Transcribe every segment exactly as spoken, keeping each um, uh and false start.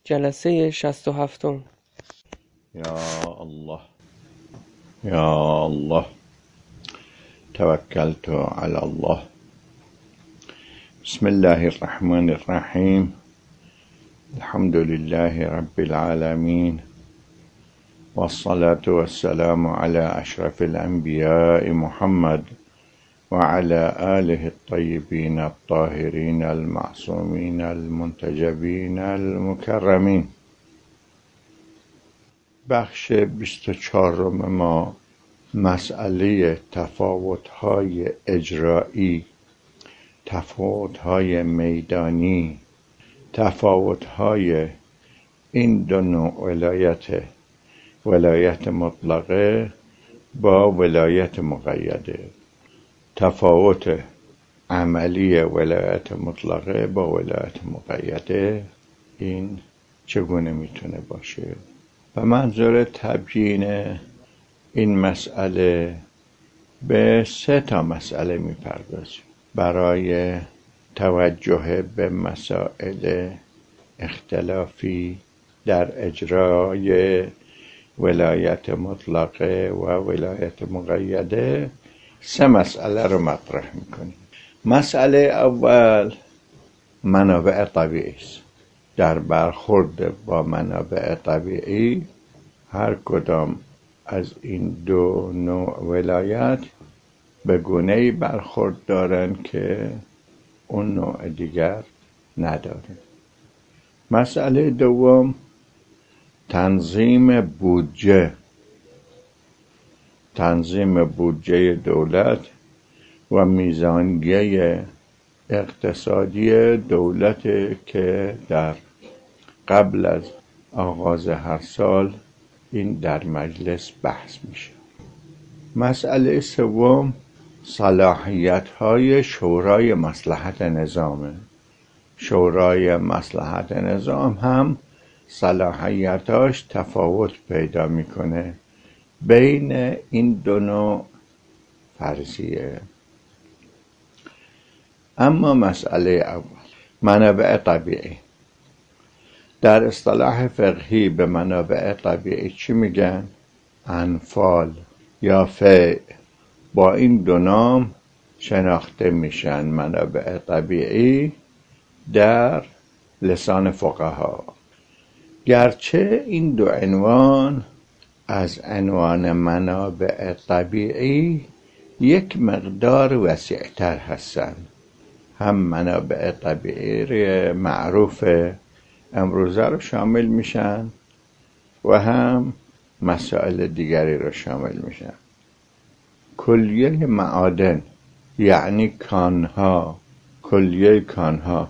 جلسه شصت و هفتم. یا الله یا الله توکلت علی الله. بسم الله الرحمن الرحیم. الحمد لله رب العالمین والصلاة والسلام على اشرف الانبیاء محمد وعلى آله الطيبين الطاهرين المعصومين المنتجبين المكرمين. بخش بیست و چهارم ما مسئله تفاوت‌های اجرایی، تفاوت‌های میدانی، تفاوت‌های این دو نوع ولایت، ولایت مطلقه با ولایت مقیده، تفاوت عملی ولایت مطلقه با ولایت مقیده، این چگونه میتونه باشه؟ و منظور تبیین این مسئله به سه تا مسئله میپردازیم برای توجه به مسائل اختلافی در اجرای ولایت مطلقه و ولایت مقیده. سه مسئله رو مطرح میکنیم. مسئله اول منابع طبیعی است. در برخورد با منابع طبیعی هر کدام از این دو نوع ولایت به گونه‌ای برخورد دارن که اون نوع دیگر نداره. مسئله دوم تنظیم بودجه، تنظیم بودجه دولت و میزانگی اقتصادی دولت که در قبل از آغاز هر سال این در مجلس بحث میشه. مسئله سوم صلاحیت‌های شورای مصلحت نظامه. شورای مصلحت نظام هم صلاحیتاش تفاوت پیدا میکنه بین این دو نوع فرضیه. اما مسئله اول منابع طبیعی. در اصطلاح فقهی به منابع طبیعی چی میگن؟ انفال یا فیء. با این دو نام شناخته میشن منابع طبیعی در لسان فقها. گرچه این دو عنوان از عنوان منابع طبیعی یک مقدار وسیع‌تر هستند. هم منابع طبیعی معروف امروزه رو شامل میشن و هم مسائل دیگری رو شامل میشن. کلیه معادن یعنی کانها، کلیه کانها،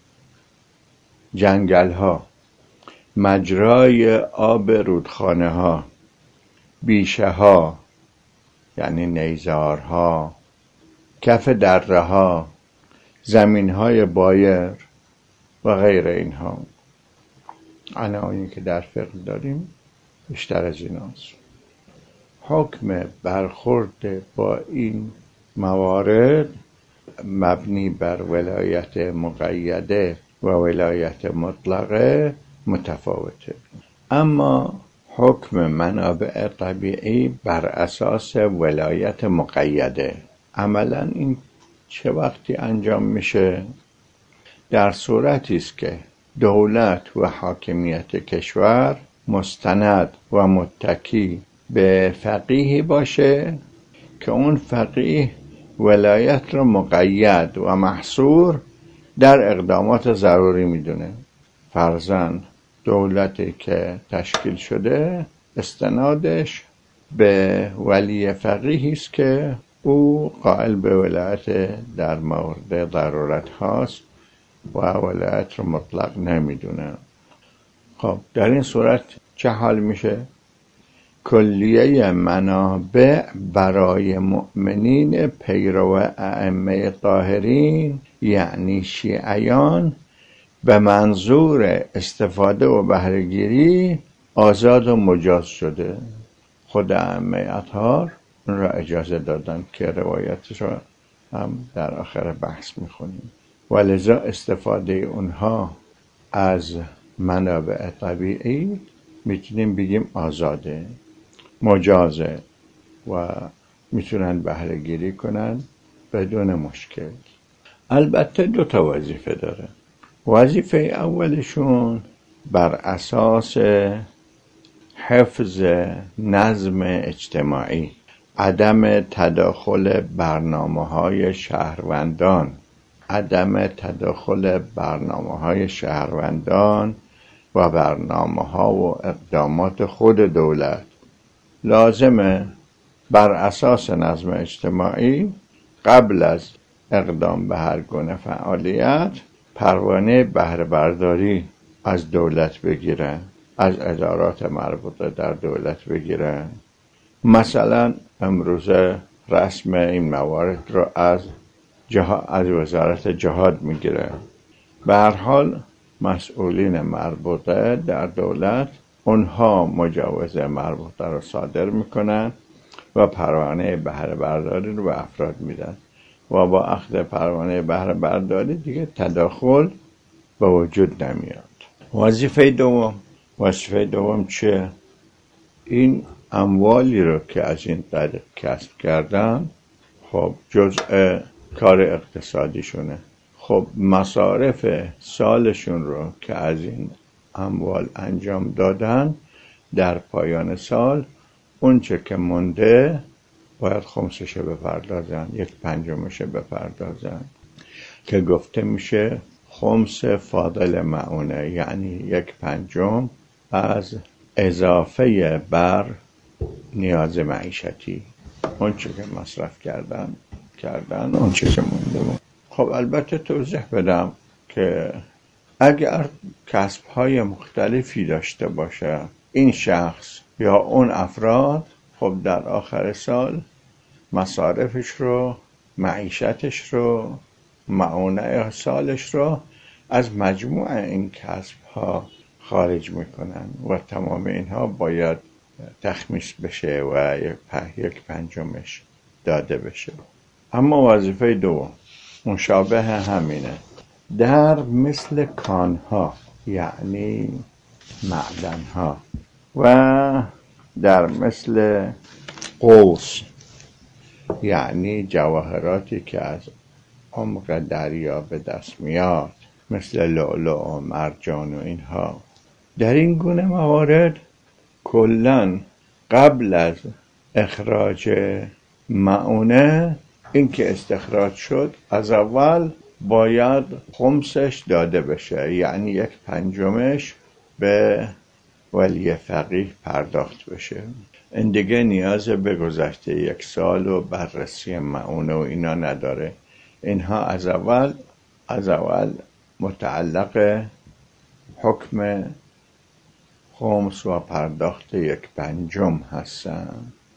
جنگلها، مجرای آب رودخانه ها، بیشه ها یعنی نیزارها، کف دره ها، زمین های بایر و غیر اینها. عناوینی که در فقه داریم بیشتر از ایناست. حکم برخورد با این موارد مبنی بر ولایت مقیده و ولایت مطلقه متفاوته. اما حکم منابع طبیعی بر اساس ولایت مقیده. عملاً این چه وقتی انجام میشه؟ در صورتی است که دولت و حاکمیت کشور مستند و متکی به فقیهی باشه که اون فقیه ولایت رو مقید و محصور در اقدامات ضروری میدونه. فرضاً دولتی که تشکیل شده استنادش به ولی فقیهی است که او قائل به ولایت در مورد ضرورت هاست و ولایت رو مطلق نمیدونه. خب در این صورت چه حال میشه؟ کلیه منابع برای مؤمنین پیرو ائمه طاهرین یعنی شیعیان به منظور استفاده و بهره‌گیری آزاد و مجاز شده. خود ائمه اطهار اون را اجازه دادن که روایتش را هم در آخر بحث میخونیم. ولذا استفاده اونها از منابع طبیعی میتونیم بگیم آزاده، مجازه و میتونن بهره گیری کنن بدون مشکل. البته دو تا وظیفه داره. وظیفه اولشون بر اساس حفظ نظم اجتماعی، عدم تداخل برنامه‌های شهروندان عدم تداخل برنامه‌های شهروندان و برنامه‌ها و اقدامات خود دولت. لازمه بر اساس نظم اجتماعی قبل از اقدام به هر گونه فعالیت پروانه بهره برداری از دولت بگیرن، از ادارات مربوطه در دولت بگیرن. مثلا امروزه رسم این موارد رو از جها... از وزارت جهاد میگیره. به هر حال مسئولین مربوطه در دولت اونها مجوز مربوطه رو صادر میکنن و پروانه بهره برداری رو به افراد میدن و با اخذ پروانه بهره برداری دیگه تداخل به وجود نمیاد. وظیفه دوم وظیفه دوم چه؟ این اموالی رو که از این طریق کسب کردن خب جزء کار اقتصادیشونه. خب مصارف سالشون رو که از این اموال انجام دادن در پایان سال اون چه که مونده باید خمسش بپردازن، یک پنجمش بپردازن که گفته میشه خمس فاضل معونه، یعنی یک پنجم از اضافه بر نیاز معیشتی، اون چه که مصرف کردن کردن اون چه که مونده بود. خب البته توضیح بدم که اگر کسب‌های مختلفی داشته باشه این شخص یا اون افراد، خب در آخر سال مصارفش رو، معیشتش رو، معونه سالش رو از مجموع این کسب‌ها خارج میکنن و تمام اینها باید تخمیس بشه و یک پنجمش داده بشه. اما وظیفه دوم مشابه همینه. در مثل کانها یعنی معدنها و در مثل قوس یعنی جواهراتی که از عمق دریا به دست میاد، مثل لؤلؤ و مرجان و اینها، در این گونه موارد کلاً قبل از اخراج معونه، این که استخراج شد از اول باید خمسش داده بشه، یعنی یک پنجمش به ولی فقیه پرداخت بشه. این دیگه نیاز به گذشته یک سال و بررسی معونه و اینا نداره. اینها از اول از اول متعلق حکم خمس و پرداخت یک پنجم هستن.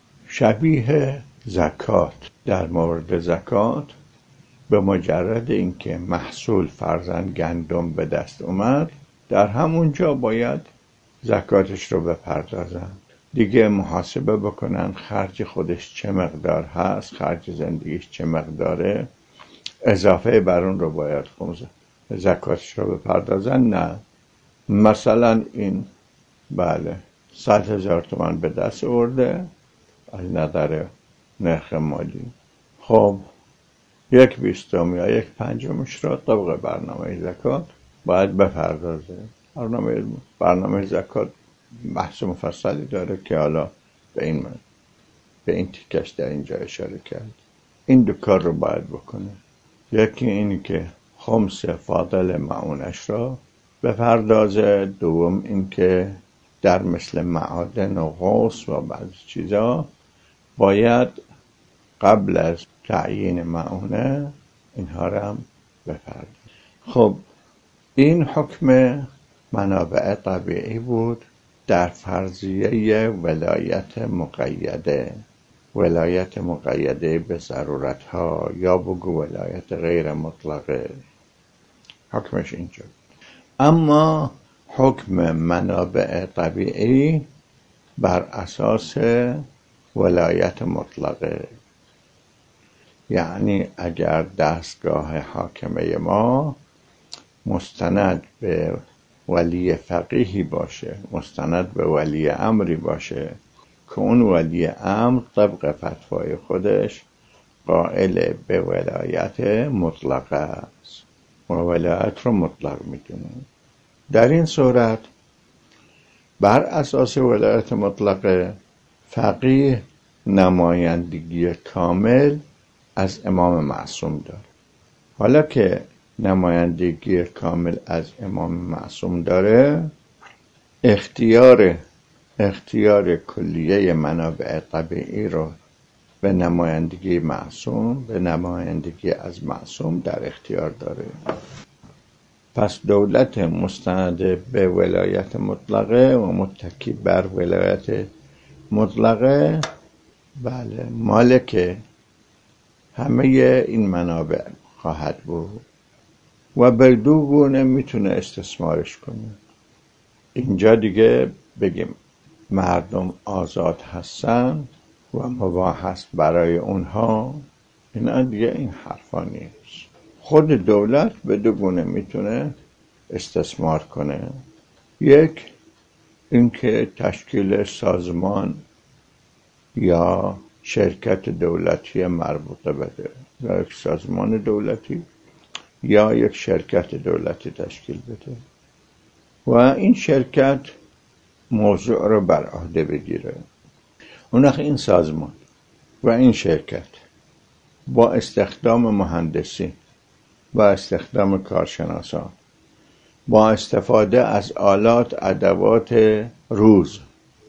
شبیه زکات. در مورد زکات به مجرد اینکه محصول فرضاً گندم به دست اومد، در همونجا باید زکاتش رو بپردازن. دیگه محاسبه بکنن خرج خودش چه مقدار هست، خرج زندگیش چه مقداره، اضافه بر اون رو باید خمس زکاتش رو بپردازن. نه مثلا این بله صد هزار تومان به دست آورده از نظر نرخ مالی، خب یک بیستم یا یک پنجمش را طبق برنامه زکات باید بپردازه. برنامه برنامه زکات بحث مفصلی داره که حالا به این من به این تیکش در اینجا اشاره کرد. این دو کار رو باید بکنه. یکی اینی که خمس فاضل معونش را بپردازه، دوم این که در مثل معادن و غوث و بعضی چیزا باید قبل از تعیین معونه اینها را هم بپردازه. خب این حکم منابع طبیعی بود در فرضیه ولایت مقیده، ولایت مقیده به ضرورتها، یا بگو ولایت غیر مطلقه، حکمش اینجا. اما حکم منابع طبیعی بر اساس ولایت مطلقه، یعنی اگر دستگاه حاکمه ما مستند به ولی فقیهی باشه، مستند به ولی امری باشه که اون ولی امر طبق فتوای خودش قائل به ولایت مطلقه است و ولایت رو مطلق میدونه. در این صورت بر اساس ولایت مطلقه فقیه نمایندگی کامل از امام معصوم داره. حالا که نمایندگی کامل از امام معصوم داره، اختیار اختیار کلیه منابع طبیعی رو به نمایندگی معصوم به نمایندگی از معصوم در اختیار داره. پس دولت مستند به ولایت مطلقه و متکی بر ولایت مطلقه بله مالک همه این منابع خواهد بود و به دو گونه میتونه استثمارش کنه. اینجا دیگه بگیم مردم آزاد هستن و مباح هست برای اونها، اینا دیگه این حرفا نیست. خود دولت به دو گونه میتونه استثمار کنه. یک اینکه تشکیل سازمان یا شرکت دولتی مربوطه بده، یا یک سازمان دولتی یا یک شرکت دولتی تشکیل بده و این شرکت موضوع رو بر عهده بگیره. اون وقت این سازمان و این شرکت با استخدام مهندسی، با استخدام کارشناسان، با استفاده از آلات ادوات روز،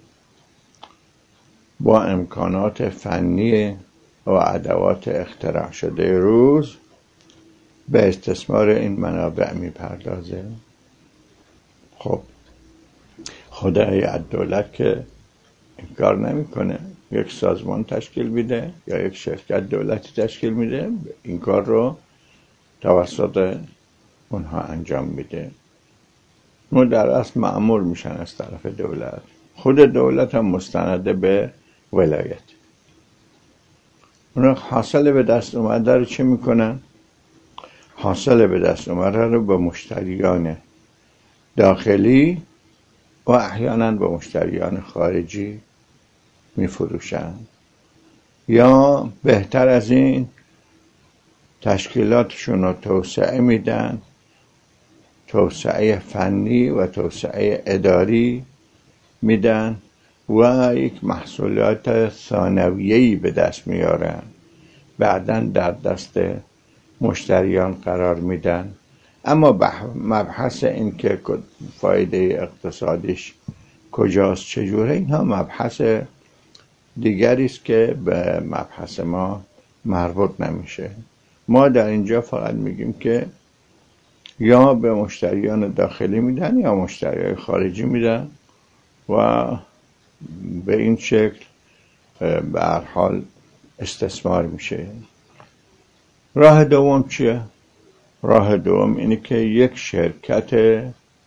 با امکانات فنی و ادوات اختراع شده روز به استثمار این منابع میپردازه. خب خدای دولت که این کار نمیکنه، یک سازمان تشکیل میده یا یک شرکت دولتی تشکیل میده، این کار رو توسط اونها انجام میده. اون در اصل مأمور میشن از طرف دولت. خود دولت هم مستند به ولایت. اون حاصل به دست اومده رو چه میکنن؟ حاصل به دست اومده رو به مشتریان داخلی و احیانا به مشتریان خارجی میفروشن، یا بهتر از این تشکیلاتشون رو توسعه میدن، توسعه فنی و توسعه اداری میدن و یک محصولات ثانویه‌ای به دست میارن، بعداً در دست مشتریان قرار میدن. اما مبحث این که فایده اقتصادیش کجاست چجوره، اینها مبحث دیگری است که به مبحث ما مربوط نمیشه. ما در اینجا فقط میگیم که یا به مشتریان داخلی میدن یا مشتریان خارجی میدن و به این شکل به هر حال استثمار میشه. راه دوم چیه؟ راه دوم اینه که یک شرکت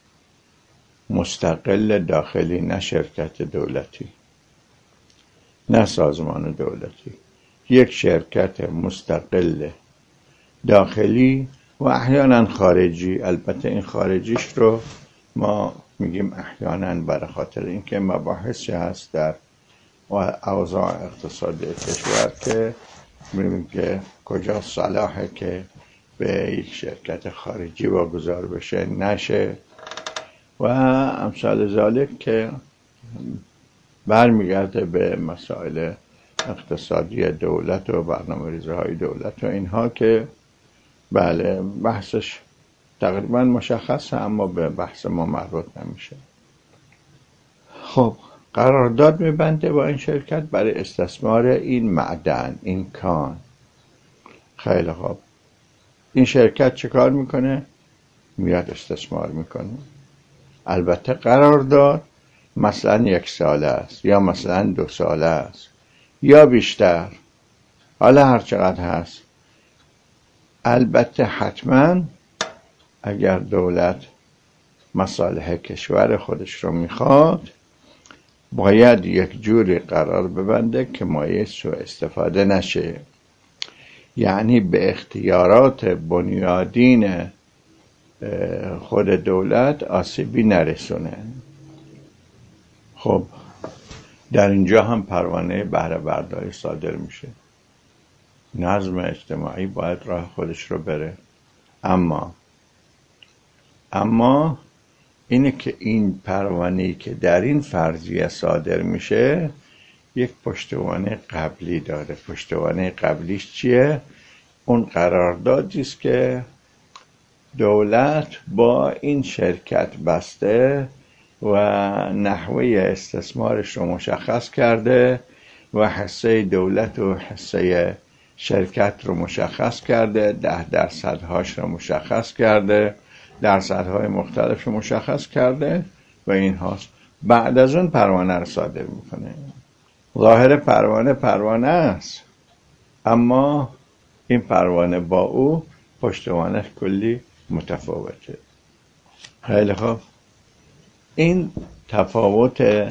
مستقل داخلی، نه شرکت دولتی، نه سازمان دولتی، یک شرکت مستقل داخلی و احیانا خارجی. البته این خارجیش رو ما میگیم احیانا برای خاطر اینکه مباحثی هست در اوضاع اقتصادی کشور که میگیم که کجا صلاحه که به یک شرکت خارجی واگذار بشه نشه و امثال ذالک که برمیگرده به مسائل اقتصادی دولت و برنامه‌ریزی های دولت و اینها که بله بحثش تقریبا مشخصه اما به بحث ما مربوط نمیشه. خب قرارداد میبنده با این شرکت برای استثمار این معدن، این کان. خیلی خوب، این شرکت چه کار میکنه؟ میاد استثمار میکنه. البته قرارداد مثلا یک ساله است یا مثلا دو ساله است یا بیشتر، حالا هر چقدر هست. البته حتما اگر دولت مصالح کشور خودش رو میخواد باید یک جوری قرار ببنده که مایه سوء استفاده نشه، یعنی به اختیارات بنیادین خود دولت آسیبی نرسونه. خب در اینجا هم پروانه بهره برداری صادر میشه. نظم اجتماعی باید راه خودش رو بره. اما اما اینه که این پروانه‌ای که در این فرضیه صادر میشه یک پشتوانه قبلی داره. پشتوانه قبلیش چیه؟ اون قراردادی است که دولت با این شرکت بسته و نحوه استثمارش رو مشخص کرده و حصه دولت و حصه شرکت رو مشخص کرده، ده درصدهاش رو مشخص کرده، درصدهای مختلف رو مشخص کرده و این هاست. بعد از اون پروانه رو صادر میکنه. ظاهر پروانه پروانه است، اما این پروانه با او پشتوانش کلی متفاوته. خیلی خوب، این تفاوت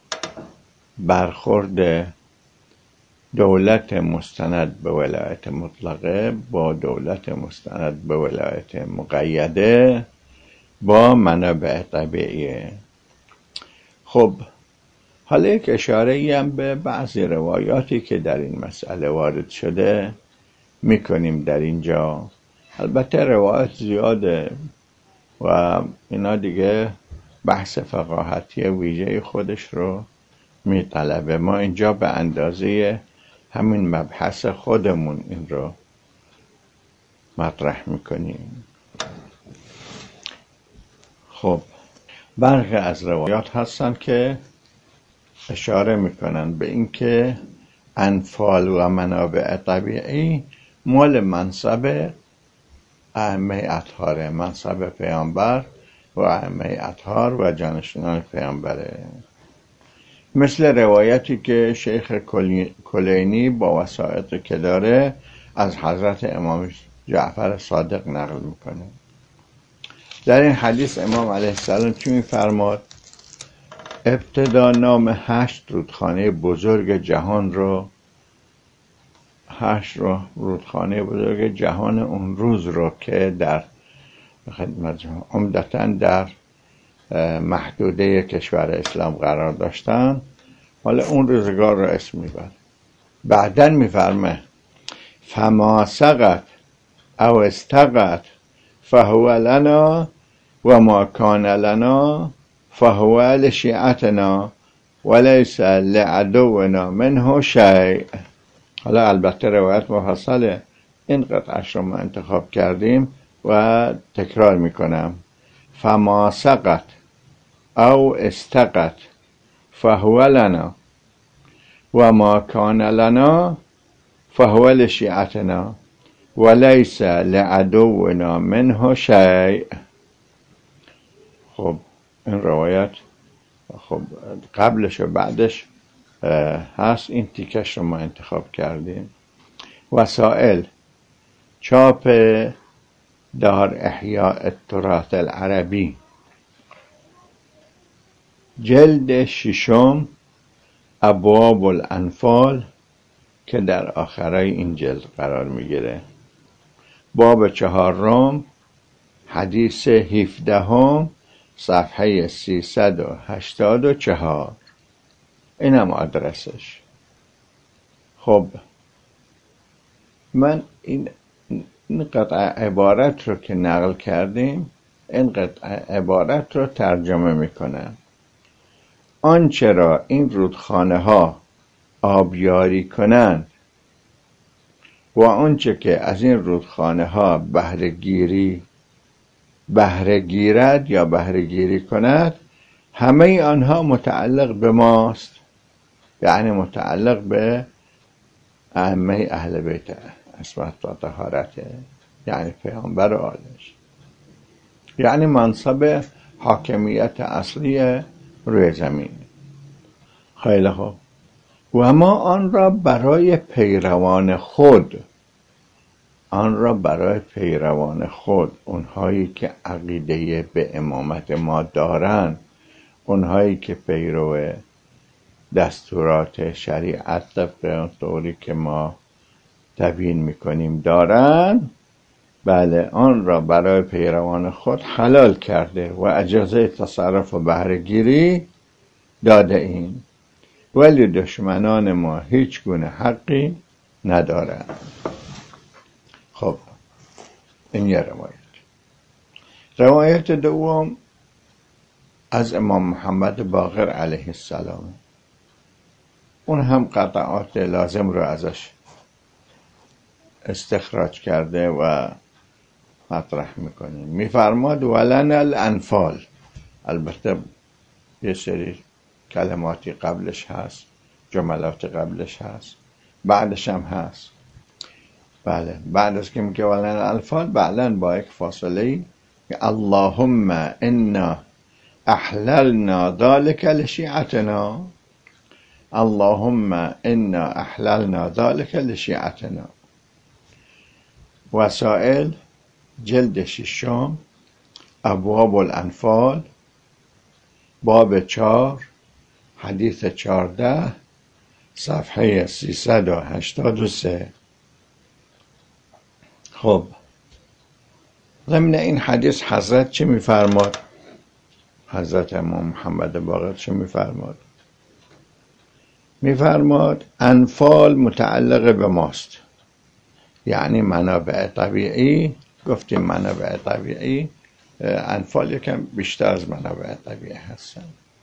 برخورد دولت مستند به ولایت مطلقه با دولت مستند به ولایت مقیده با منابع طبیعیه. خب حالا یک اشاره هم به بعضی روایاتی که در این مسئله وارد شده میکنیم در اینجا. البته روایت زیاده و اینا دیگه بحث فقاهتی ویژه خودش رو میطلبه. ما اینجا به اندازه همین مبحث خودمون این رو مطرح میکنیم. خب برخی از روایات هستن که اشاره میکنن به اینکه انفال و منابع طبیعی مال منصب ائمه اطهاره، منصب پیامبر و ائمه اطهار و جانشینان پیامبره. مثل روایتی که شیخ کلینی با وثائقی که داره از حضرت امام جعفر صادق نقل میکنه. در این حدیث امام علیه السلام چی میفرماد؟ ابتدا نام هشت رودخانه بزرگ جهان رو هشت رو رودخانه بزرگ جهان اون روز رو که در عمدتاً در محدوده کشور اسلام قرار داشتن، حالا اون روزگار رو اسم میبر. بعدن میفرمه فما سقط او استقط فهو لنا و ما کان لنا فهو لشیعتنا ولیس لعدونا منه شیء. حالا البته روایت مفصله، این قطعش رو ما انتخاب کردیم و تکرار میکنم. فما سقط او استقط فهو لنا و ما کان لنا فهو لشیعتنا ولیس لعدونا منه شیء. خب این روایت خب قبلش و بعدش هست، این تیکش رو ما انتخاب کردیم. وسائل چاپ دار احیاء التراث العربی، جلد ششم، ابواب الانفال که در آخرای این جلد قرار میگیره. باب چهارم، حدیث هفدهم، صفحه سیصد و هشتاد و چهار. اینم آدرسش. خب من این این قطعه عبارت رو که نقل کردیم، این قطعه عبارت رو ترجمه میکنم. آنچه را این رودخانه ها آبیاری کنند و آنچه که از این رودخانه ها بهره گیری بهره گیرد یا بهره گیری کند، همه آنها متعلق به ماست، یعنی متعلق به ائمه اهل بیت عصمت و طهارت، یعنی پیامبر و آلش، یعنی منصب حاکمیت اصلی روی زمین. خیلی خوب. و ما آن را برای پیروان خود آن را برای پیروان خود اونهایی که عقیده به امامت ما دارن، اونهایی که پیرو دستورات شریعت طبق طوری که ما تبیین میکنیم دارن، بله آن را برای پیروان خود حلال کرده و اجازه تصرف و بهره‌گیری داده ایم، ولی دشمنان ما هیچ گونه حقی ندارند. خب این یه روایت. روایت دوم از امام محمد باقر علیه السلام، اون هم قطعات لازم رو ازش استخراج کرده و مطرح میکنیم. میفرماد ولن الانفال، البته یه سری کلماتی قبلش هست، جملات قبلش هست، بعدش هم هست. بله بعد از که میگه ولن الانفال بعدن با یک فاصله اللهم انا احللنا ذلك لشیعتنا، اللهم انا احللنا ذلك لشیعتنا. وسائل جلد ششم ابواب الانفال باب چار حدیث چارده صفحه سیصد و هشتاد و سه. خب ضمن این حدیث حضرت چه میفرماد؟ حضرت امام محمد باقر چه میفرماد؟ میفرماد انفال متعلق به ماست، یعنی منابع طبیعی. گفتیم منابع طبیعی، انفال یکم بیشتر از منابع طبیعی هستن.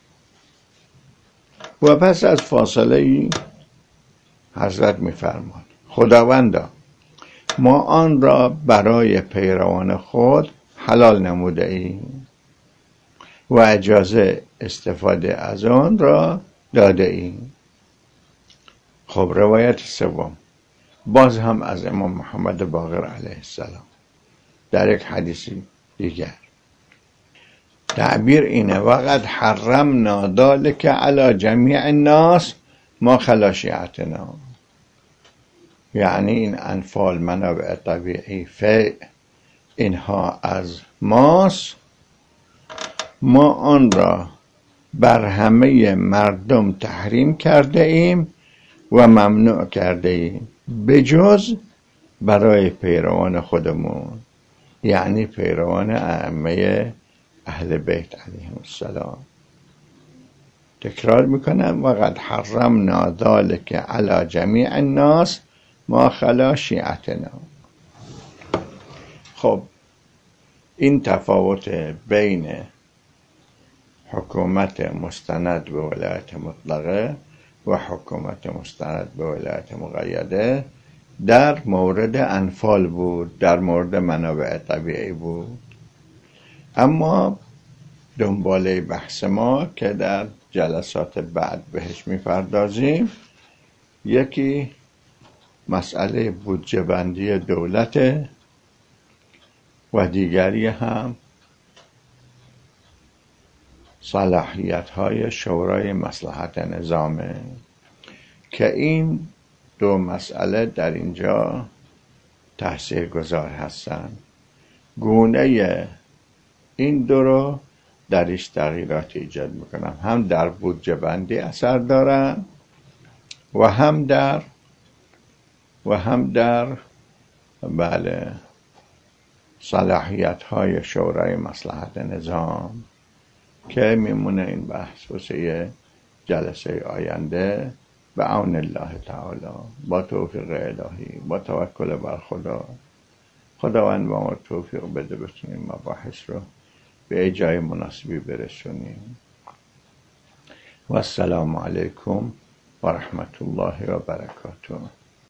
و پس از فاصله ای حضرت میفرماد خداوندا ما آن را برای پیروان خود حلال نموده ایم و اجازه استفاده از آن را داده ایم. خب روایت سوم باز هم از امام محمد باقر علیه السلام در یک حدیثی دیگر تعبیر اینه وقد حرمنا ذلك علی جمیع الناس ما خلا شیعتنا، یعنی این انفال منابع طبیعی فیء اینها از ماست، ما آن را بر همه مردم تحریم کرده ایم و ممنوع کرده ایم بجز برای پیروان خودمون، یعنی پیروان ائمه اهل بیت علیهم السلام. تکرار میکنم وقد حرمنا ذلك علی جمیع الناس ما خلا شیعتنا. خب این تفاوت بین حکومت مستند به ولایت مطلقه و حکومت مستند به ولایت مقیده در مورد انفال بود، در مورد منابع طبیعی بود. اما دنباله بحث ما که در جلسات بعد بهش میپردازیم، یکی مسئله بودجه بندی دولت و دیگری هم صلاحیت های شورای مصلحت نظامه، که این دو مسئله در اینجا تأثیر گذار هستند. گونه این دو رو درش تغییرات ایجاد میکنم، هم در بودجه بندی اثر دارن و هم در و هم در بله صلاحیت های شورای مصلحت نظام، که میمونه این بحث واسه جلسه آینده به عون الله تعالی، با توفیق الهی، با توکل بر خدا. خداوند با ما توفیق بده بتونیم مباحث رو به جای مناسبی برسونیم. و السلام علیکم و رحمت الله و برکاته.